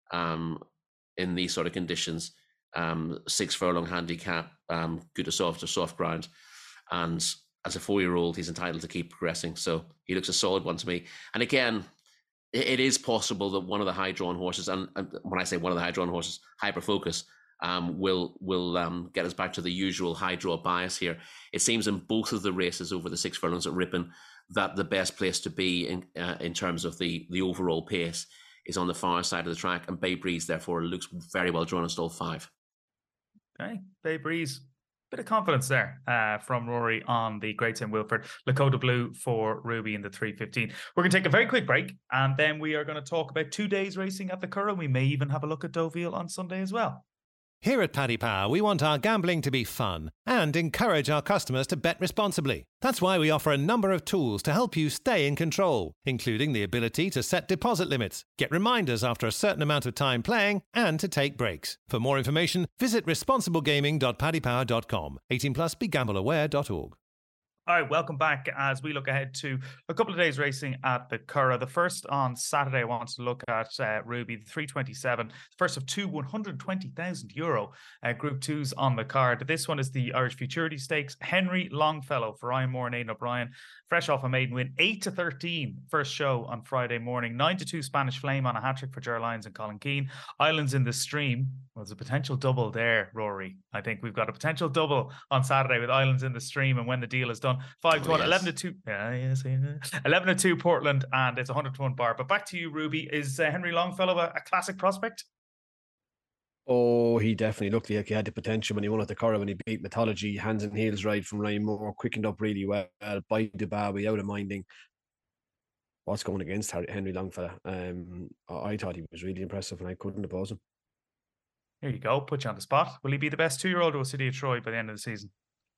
um, in these sort of conditions. Um, six furlong handicap, um, good to soft to soft ground, and as a four-year-old, he's entitled to keep progressing. So he looks a solid one to me. And again, it, it is possible that one of the high-drawn horses, and, and when I say one of the high-drawn horses, Hyperfocus, um, will will um, get us back to the usual high-draw bias here. It seems in both of the races over the six furlongs at Ripon that the best place to be in uh, in terms of the the overall pace is on the far side of the track, and Bay Breeze therefore looks very well drawn in stall five. Okay, Bay Breeze, bit of confidence there uh, from Rory on the Great Saint Wilfred. Lakota Blue for Ruby in the three fifteen. We're going to take a very quick break, and then we are going to talk about two days racing at the Curragh. We may even have a look at Deauville on Sunday as well. Here at Paddy Power, we want our gambling to be fun and encourage our customers to bet responsibly. That's why we offer a number of tools to help you stay in control, including the ability to set deposit limits, get reminders after a certain amount of time playing, and to take breaks. For more information, visit responsible gaming dot paddy power dot com. eighteen plus, be gamble aware dot org. All right, welcome back as we look ahead to a couple of days racing at the Curragh. The first on Saturday, I want to look at uh, Ruby, the three twenty-seven, first of two one hundred twenty thousand euro uh, Group twos on the card. This one is the Irish Futurity Stakes. Henry Longfellow for Ryan Moore and Aidan O'Brien, fresh off a maiden win, eight to thirteen, first show on Friday morning. nine to two Spanish Flame on a hat-trick for Ger Lyons and Colin Keane. Islands in the Stream was a potential double there, Rory. I think we've got a potential double on Saturday with Islands in the Stream, and when the deal is done, five to one, oh, yes. eleven to two. Yeah, yes, yeah. eleven to two Portland, and it's one hundred to one bar. But back to you, Ruby. Is uh, Henry Longfellow a, a classic prospect? Oh, he definitely looked like he had the potential when he won at the Curragh, when he beat Mythology, hands and heels ride from Ryan Moore, quickened up really well, by Dubai, out of minding. What's going against Henry Longfellow? Um, I thought he was really impressive, and I couldn't oppose him. Here you go, put you on the spot. Will he be the best two-year-old of City of Troy by the end of the season?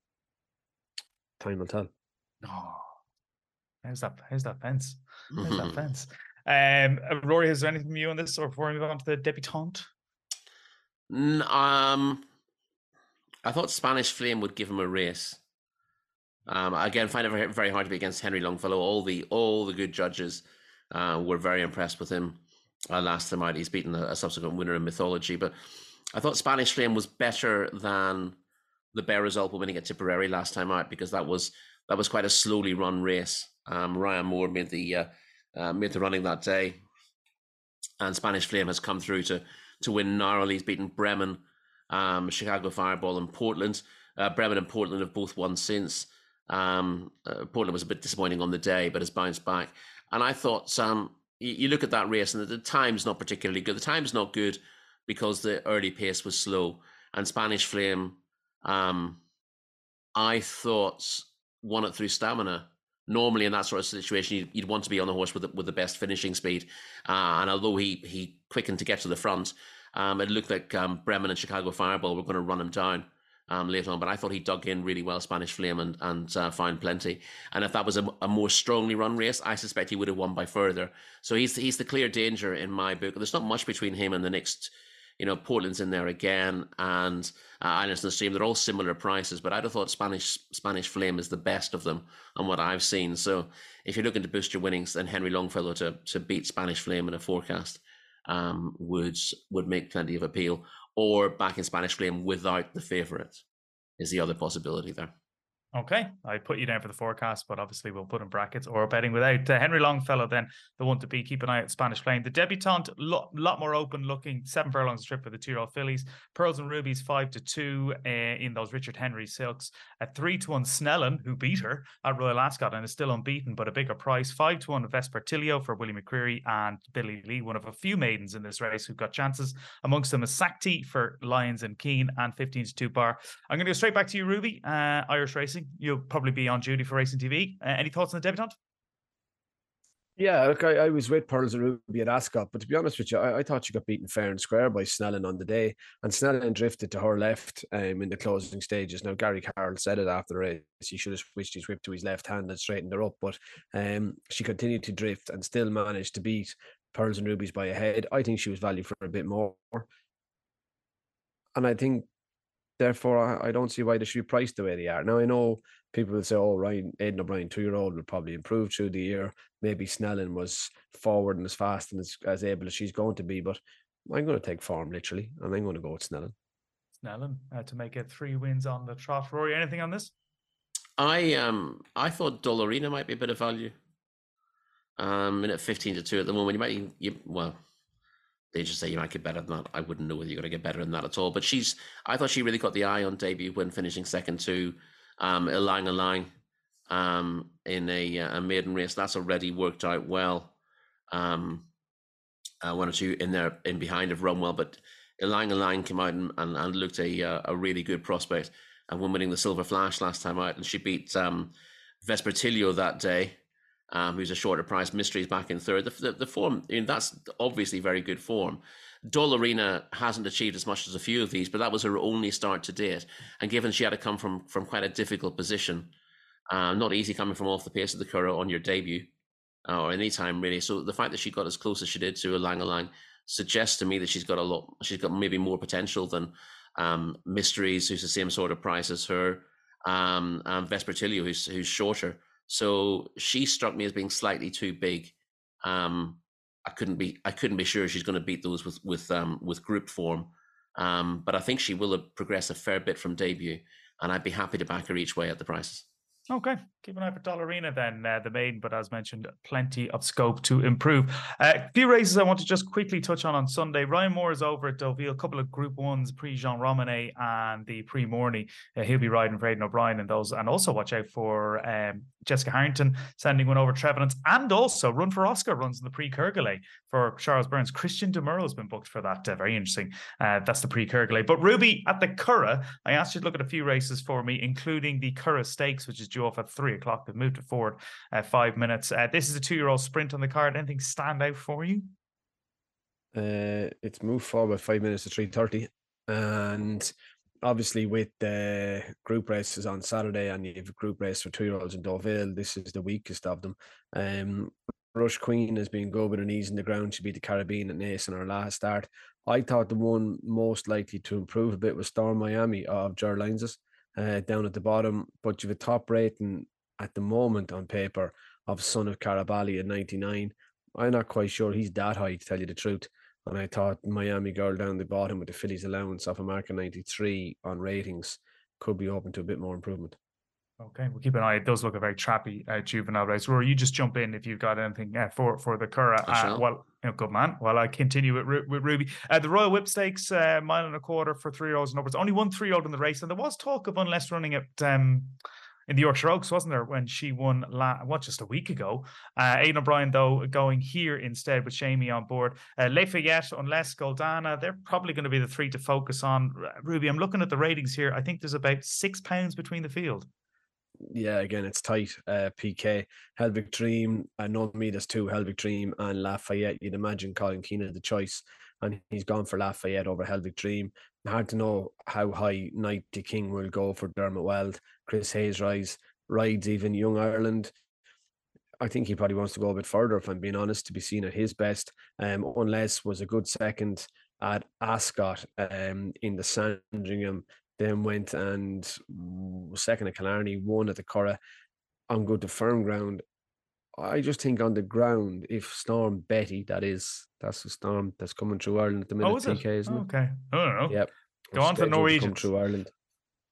Time will tell. No. How's that? How's that fence? How's that fence? Um, Rory, is there anything from you on this, or before we move on to the debutante? Um, I thought Spanish Flame would give him a race. Um, again, find it very, very hard to be against Henry Longfellow. All the all the good judges uh, were very impressed with him uh, last time out. He's beaten a, a subsequent winner in Mythology, but I thought Spanish Flame was better than the Bear result winning at Tipperary last time out, because that was that was quite a slowly run race. Um, Ryan Moore made the uh, uh, made the running that day, and Spanish Flame has come through to to win narrowly. He's beaten Bremen, um, Chicago Fireball, and Portland. Uh, Bremen and Portland have both won since. Um, uh, Portland was a bit disappointing on the day, but has bounced back. And I thought, um, you, you look at that race, and the, the time's not particularly good. The time's not good because the early pace was slow. And Spanish Flame, um, I thought, won it through stamina. Normally, in that sort of situation, you'd, you'd want to be on the horse with the, with the best finishing speed. Uh, and although he he quickened to get to the front, um, it looked like um, Bremen and Chicago Fireball were going to run him down um, later on. But I thought he dug in really well, Spanish Flame, and and uh, found plenty. And if that was a, a more strongly run race, I suspect he would have won by further. So he's he's the clear danger in my book. There's not much between him and the next. You know, Portland's in there again, and uh, Islands in the Stream. They're all similar prices, but I'd have thought Spanish Spanish Flame is the best of them on what I've seen. So if you're looking to boost your winnings, then Henry Longfellow to to beat Spanish Flame in a forecast um, would would make plenty of appeal. Or back in Spanish Flame without the favourite. is the other possibility there. Okay, I put you down for the forecast, but obviously we'll put in brackets or betting without. Uh, Henry Longfellow, then the one to beat. Keep an eye out Spanish Plain. The debutante, a lot, lot more open looking. Seven furlongs a trip for the two-year-old fillies. Pearls and Rubies five to two uh, in those Richard Henry silks. At three to one, Snellen, who beat her at Royal Ascot and is still unbeaten, but a bigger price. Five to one, Vespertilio for Willie McCreary and Billy Lee, one of a few maidens in this race who've got chances. Amongst them is Sakti for Lions and Keane, and fifteen to two Bar. I'm going to go straight back to you, Ruby. Uh, Irish Racing. You'll probably be on duty for Racing T V. Uh, any thoughts on the debutante? Yeah, look, I, I was with Pearls and Ruby at Ascot, but to be honest with you, I, I thought she got beaten fair and square by Snellen on the day, and Snellen drifted to her left um, in the closing stages. Now, Gary Carroll said it after the race, he should have switched his whip to his left hand and straightened her up, but um, she continued to drift and still managed to beat Pearls and Rubies by a head. I think she was valued for a bit more, and I think therefore, I, I don't see why they should be priced the way they are. Now, I know people will say, oh, Ryan, Aidan O'Brien, two-year-old, will probably improve through the year. Maybe Snellen was forward and as fast and as, as able as she's going to be, but I'm going to take form, literally, and I'm going to go with Snellen. Snellen, uh, to make it three wins on the trot. Rory, anything on this? I um I thought Dollarina might be a bit of value. Um, in at fifteen to two at the moment, you might, you, well... They just say you might get better than that. I wouldn't know whether you're going to get better than that at all. But she's, I thought she really got the eye on debut when finishing second to um, Ilang Ilang um, in a, a maiden race. That's already worked out well. Um, uh, one or two in there in behind of Rumwell, but Ilang Ilang came out and, and, and looked a uh, a really good prospect and won winning the Silver Flash last time out. And she beat um, Vespertilio that day. Um, who's a shorter price. Mystery's back in third. The, the, the form, I mean, that's obviously very good form. Dollarina hasn't achieved as much as a few of these, but that was her only start to date. And given she had to come from from quite a difficult position, uh, not easy coming from off the pace of the Curragh on your debut, uh, or any time really. So the fact that she got as close as she did to Ilang Ilang suggests to me that she's got a lot, she's got maybe more potential than um, Mysteries, who's the same sort of price as her, um, and Vespertilio, who's who's shorter. So she struck me as being slightly too big. Um, I couldn't be I couldn't be sure she's going to beat those with with um, with group form. Um, but I think she will progress a fair bit from debut, and I'd be happy to back her each way at the prices. Okay, keep an eye for Dollarina then, uh, the maiden, but as mentioned, plenty of scope to improve. A uh, few races I want to just quickly touch on on Sunday. Ryan Moore is over at Deauville, a couple of Group Ones, Prix-Jean Romanet and the Prix Morny. Uh, he'll be riding for Aidan O'Brien in those, and also watch out for um, Jessica Harrington sending one over Trevenants, and also Run for Oscar runs in the Prix Kergolais for Charles Burns. Christian Demuro has been booked for that. Uh, very interesting. Uh, that's the Prix Kergolais. But Ruby, at the Curragh, I asked you to look at a few races for me, including the Curragh Stakes, which is due off at three o'clock. They've moved it forward uh, five minutes. Uh, this is a two-year-old sprint on the card. Anything stand out for you? Uh, it's moved forward five minutes to three thirty, and obviously with the group races on Saturday, and you have a group race for two-year-olds in Deauville, this is the weakest of them. Um, Rush Queen has been good with her knees in the ground. She beat the Caribbean at Naas in her last start. I thought the one most likely to improve a bit was Storm Miami of Ger Lyons, uh, down at the bottom, but you have a top rating at the moment on paper of Son of Carabali at ninety-nine. I'm not quite sure he's that high, to tell you the truth. And I thought Miami Girl down the bottom with the fillies allowance off a mark of ninety-three on ratings could be open to a bit more improvement. Okay, we'll keep an eye. It does look a very trappy uh, juvenile race. Rory, you just jump in if you've got anything uh, for for the Curragh. Uh, well, you know, good man. Well, I continue with, Ru- with Ruby. Uh, the Royal Whip Stakes, uh, mile and a quarter for three-year-olds and upwards. Only one three-year-old in the race, and there was talk of Unless running at um, in the Yorkshire Oaks, wasn't there, when she won, la- what, just a week ago. Uh, Aidan O'Brien, though, going here instead with Shamey on board. Uh, Lafayette, Unless, Goldana, they're probably going to be the three to focus on. Ruby, I'm looking at the ratings here. I think there's about six pounds between the field. Yeah, again, it's tight. Uh, P K, Helvig Dream, uh, no me, there's two, Helvig Dream and Lafayette. You'd imagine Colin Keane the choice, and he's gone for Lafayette over Helvig Dream. Hard to know how high Night to King will go for Dermot Weld. Chris Hayes rides, rides even Young Ireland. I think he probably wants to go a bit further, if I'm being honest, to be seen at his best. Um, Unless was a good second at Ascot um, in the Sandringham. Then went and second at Killarney, won at the Curragh on good to firm ground. I just think on the ground, if Storm Betty, that is, that's the Storm that's coming through Ireland at the minute. Oh, is it? P K, isn't oh, it? okay. I don't know. Yep. Go on to the Norwegians. Come through Ireland.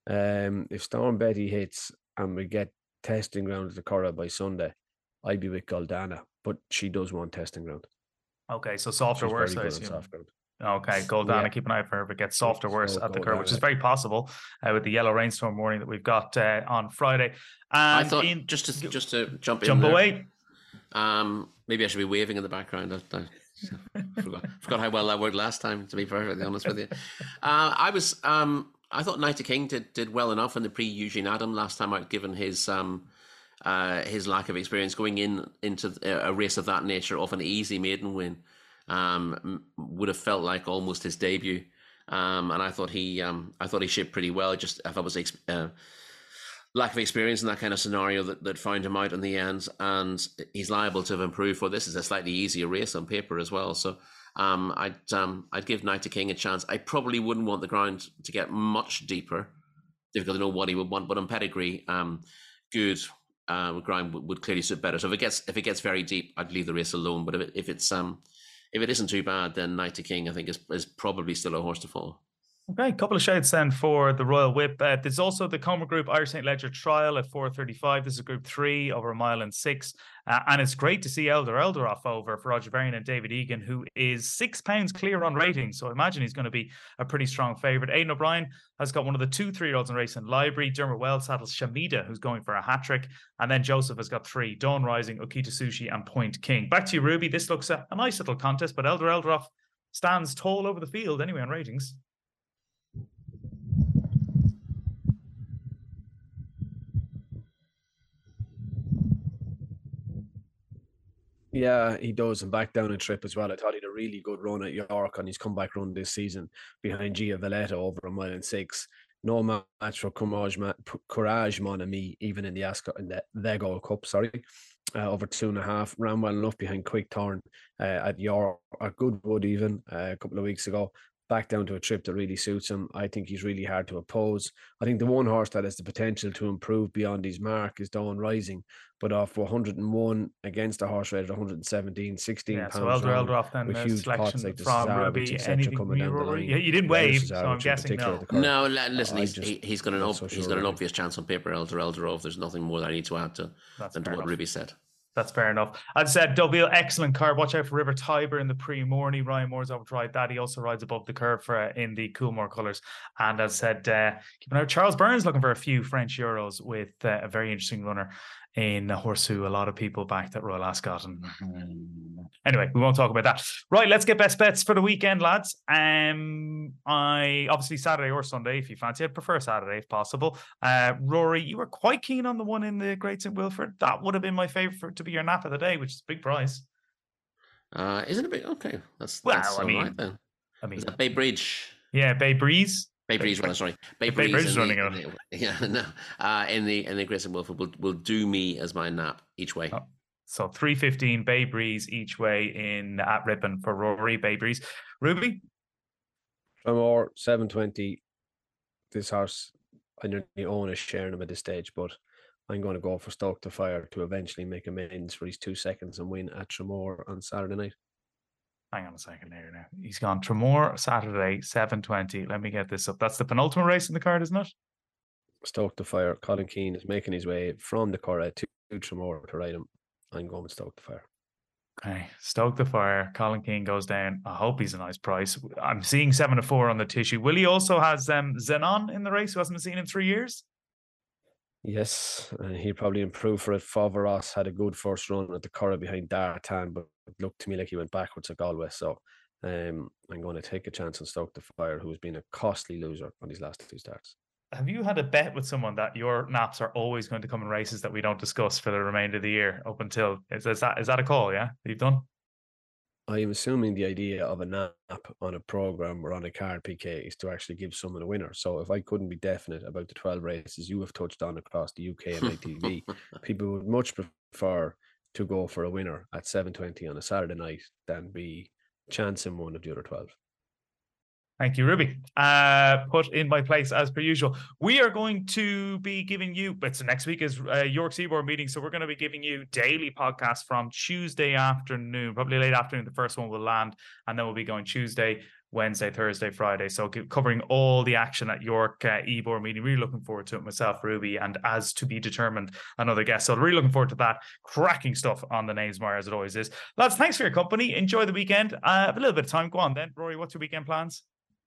Um, if Storm Betty hits and we get testing ground at the Curragh by Sunday, I'd be with Goldana, but she does want testing ground. Okay, so soft or She's worse, very I good on assume. soft ground. Okay, Goldana, Yeah. keep an eye out for her if it gets soft or worse So at the Curragh, which is Goldana. very possible uh, with the yellow rainstorm warning that we've got uh, on Friday. I And thought in, just to just to jump in jump there, away. Um, maybe I should be waving in the background. I, I forgot, forgot how well that worked last time. To be perfectly honest with you, uh, I was. Um, I thought Knight of King did did well enough in the pre Eugene Adam last time out, given his um, uh, his lack of experience going in into a race of that nature, off an easy maiden win. Um, would have felt like almost his debut, um, and I thought he, um, I thought he shipped pretty well. Just if I was uh, lack of experience in that kind of scenario that, that found him out in the end, and he's liable to have improved for this. Is a slightly easier race on paper as well. So um, I'd um, I'd give Knight of King a chance. I probably wouldn't want the ground to get much deeper. Difficult to know what he would want, but on pedigree, um, good uh, ground would, would clearly suit better. So if it gets if it gets very deep, I'd leave the race alone. But if it, if it's um if it isn't too bad, then Knight of King I think is is probably still a horse to follow. Okay, a couple of shouts then for the Royal Whip. Uh, there's also the Comer Group Irish Saint Ledger Trial at four thirty-five. This is Group three over a mile and six. Uh, and it's great to see Elder Elderoff over for Roger Varian and David Egan, who is six pounds clear on rating. So I imagine he's going to be a pretty strong favourite. Aidan O'Brien has got one of the two three-year-olds in racing library. Dermot Wells saddles Shamida, who's going for a hat-trick. And then Joseph has got three, Dawn Rising, Okita Sushi and Point King. Back to you, Ruby. This looks a, a nice little contest, but Elder Elderoff stands tall over the field anyway on ratings. Yeah, he does, and back down a trip as well. I thought he had a really good run at York on his comeback run this season behind Gia Valletta over a mile and six. No match for Courage, Courage Mon Ami, even in the Ascot in the Lego Cup, sorry, uh, over two and a half. Ran well enough behind Quick Thorn uh, at York, at Goodwood even uh, a couple of weeks ago. Back down to a trip that really suits him. I think he's really hard to oppose. I think the one horse that has the potential to improve beyond his mark is Dawn Rising, but off one hundred and one against a horse rated one hundred seventeen, sixteen yeah, pounds so Elder round, Elderoff then with uh, huge pots like the Cesaro, et cetera coming down the line. Yeah, you didn't wave, so I'm guessing no. No, listen, uh, he's, he, he's got an ob- so he's sure got an really. obvious chance on paper. Elder Elderoff. There's nothing more that I need to add to That's than to what enough. Ruby said. That's fair enough. As I said, Deauville, excellent card. Watch out for River Tiber in the pre-morning. Ryan Moore's over to ride that. He also rides above the curve for uh, in the Coolmore colours. And as I said, uh, keep an eye out. Charles Burns looking for a few French Euros with uh, a very interesting runner in a horse who a lot of people backed at Royal Ascot. And anyway, we won't talk about that. Right, let's get best bets for the weekend, lads. Um, I obviously Saturday or Sunday, if you fancy. I prefer Saturday if possible. Uh, Rory, you were quite keen on the one in the Great Saint Wilfred. That would have been my favourite to be your nap of the day, which is a big prize. Uh, isn't it a bit okay? That's well, that's I mean, right then. I mean, is that Bay Bridge? Yeah, Bay Breeze. Bay Breeze, well, sorry, Bay Bay Breeze, Breeze is running the, out. The, yeah, no, uh, in the in the Great Saint Wilfred will will do me as my nap each way. Oh, so three fifteen Bay Breeze each way in at Ripon for Rory. Bay Breeze, Ruby. Tremor seven twenty. This horse, I nearly own a share in him at this stage, but I'm going to go for Stoke to Fire to eventually make amends for his two seconds and win at Tremor on Saturday night. Hang on a second here now. He's gone Tremor Saturday, seven twenty. Let me get this up. That's the penultimate race in the card, isn't it? Stoke to Fire. Colin Keane is making his way from the Curragh to, to Tremor to ride him. I'm going with Stoke to Fire. Okay, Stoke the Fire. Colin Keane goes down. I hope he's a nice price. I'm seeing seven to four on the tissue. Willie also has um, Zenon in the race, who hasn't been seen in three years. Yes, and he'll probably improve for it. Fava Ross had a good first run at the Curragh behind Dartan, but it looked to me like he went backwards at Galway. So um, I'm going to take a chance on Stoke the Fire, who's been a costly loser on his last two starts. Have you had a bet with someone that your naps are always going to come in races that we don't discuss for the remainder of the year up until, is, is that is that a call, yeah, that you've done? I am assuming the idea of a nap on a program or on a card, P K, is to actually give someone a winner. So if I couldn't be definite about the twelve races you have touched on across the U K and I T V, people would much prefer to go for a winner at seven twenty on a Saturday night than be chancing one of the other twelve. Thank you, Ruby. Uh, put in my place as per usual. We are going to be giving you, but so next week is uh, York Seaboard meeting, so we're going to be giving you daily podcasts from Tuesday afternoon, probably late afternoon. The first one will land, and then we'll be going Tuesday, Wednesday, Thursday, Friday. So covering all the action at York uh, Ebor meeting. Really looking forward to it myself, Ruby, and as to be determined, another guest. So really looking forward to that. Cracking stuff on the Namesmire as it always is. Lads, thanks for your company. Enjoy the weekend. Uh, have a little bit of time. Go on then. Rory, what's your weekend plans?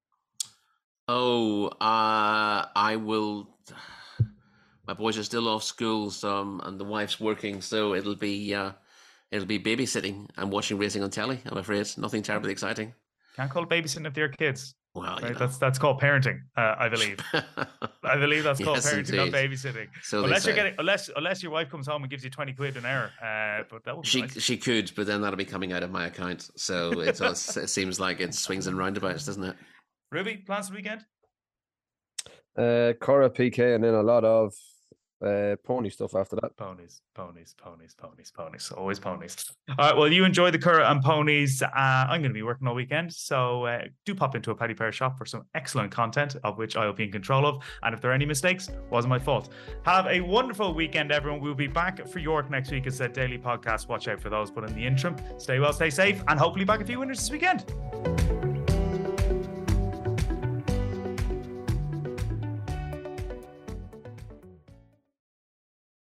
Oh, uh, I will. My boys are still off school, so um, and the wife's working, so it'll be uh, it'll be babysitting and watching racing on telly. I'm afraid nothing terribly exciting. Can't call it babysitting if they're kids. Well, right? you know. that's that's called parenting, uh, I believe. I believe that's called Yes, parenting, indeed. not babysitting. So unless they you're say. getting, unless unless your wife comes home and gives you twenty quid an hour, uh, but that would be She nice. she could, but then that'll be coming out of my account. So it's, it seems like it swings and roundabouts, doesn't it? Ruby, plans for the weekend? Uh, Cora P K, and then a lot of uh, pony stuff after that. Ponies, ponies, ponies, ponies, ponies. Always ponies. All right. Well, you enjoy the Curragh and ponies. Uh, I'm going to be working all weekend, so uh, do pop into a Paddy Power shop for some excellent content, of which I will be in control of. And if there are any mistakes, wasn't my fault. Have a wonderful weekend, everyone. We'll be back for York next week as a daily podcast. Watch out for those. But in the interim, stay well, stay safe, and hopefully back a few winners this weekend.